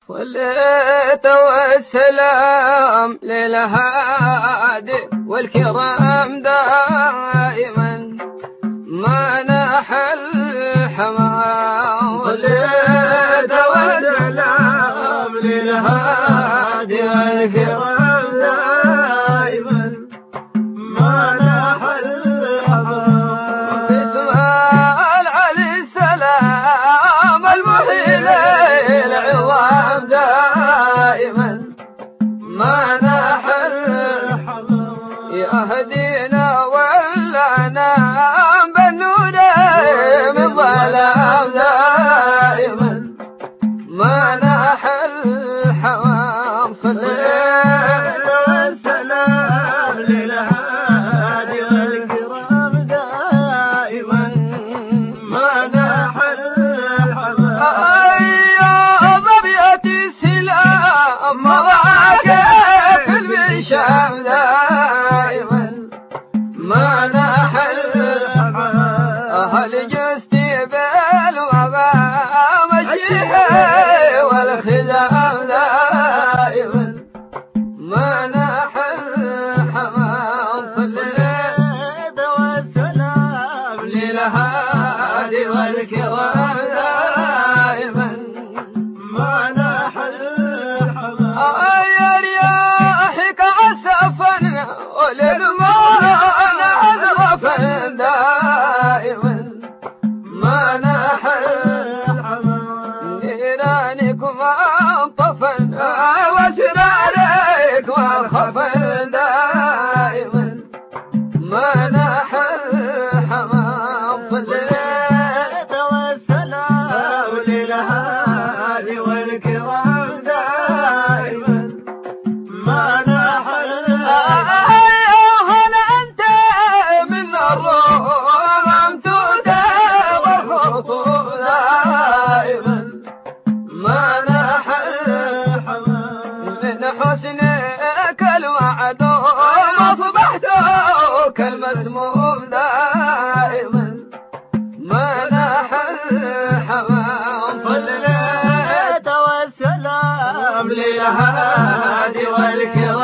صليت والسلام للهادي والكرام دائما ما ناح الحمام. صليت والسلام للهادي والكرام دائما ما ناح الحمام. باسم العلي السلام المحيل العظام دائما ما ناح الحمام. يهدينا والأنام بالنور من ظلام دائما ما ناح الحمام. صليت والسلام للهادي والكرام دائما ما ناح الحمام. يا ظبية السلام مضعك في المنشام دائما ما ناح الحمام. أهل جستي بالوباء مشيحي والخدام دائما ما ناح الحمام. صليت والسلام للهادي والكرام دائما ما ناح الحمام. يا رياحك عسفا وللماء عذرفا دائما ما ناح الحمام. نيرانكما انطفا واسراركما خفا دائما ما ناح الحمام. صليت والسلام للهادي والكرام دائما ما ناح الحمام. هل أنت من الروم أم تداب الخطوب دائما ما ناح الحمام. من حسنك المعدوم أصبحت كالمسموم دائما ما ناح الحمام. صليت والسلام للهادي والكرام